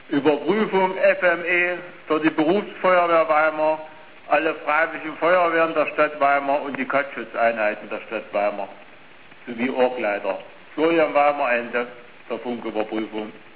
Überprüfung FME für die Berufsfeuerwehr Weimar, alle freiwilligen Feuerwehren der Stadt Weimar und die Kattschutzeinheiten der Stadt Weimar sowie Orgleiter. Florian Weimar, Ende der Funküberprüfung.